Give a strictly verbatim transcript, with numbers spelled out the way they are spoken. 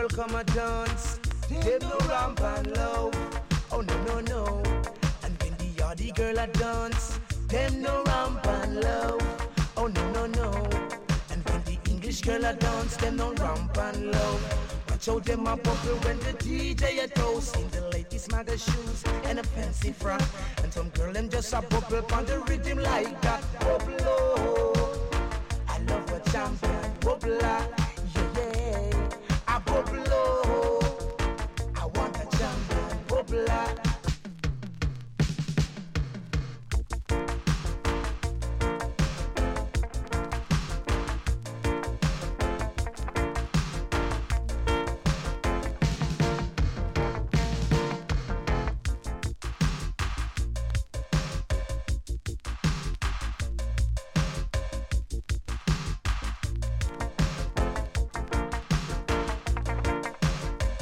girl come a dance, them no ramp and low. Oh no no no. And when the yardie girl a dance, them no ramp and low. Oh no no no. And when the English girl a dance, them no ramp and low. Watch out them a bubble when the D J a toast in the latest maga shoes and a fancy frock. And some girl them just a bubble on the rhythm like that. Bubble, oh. I love a champion bubbler.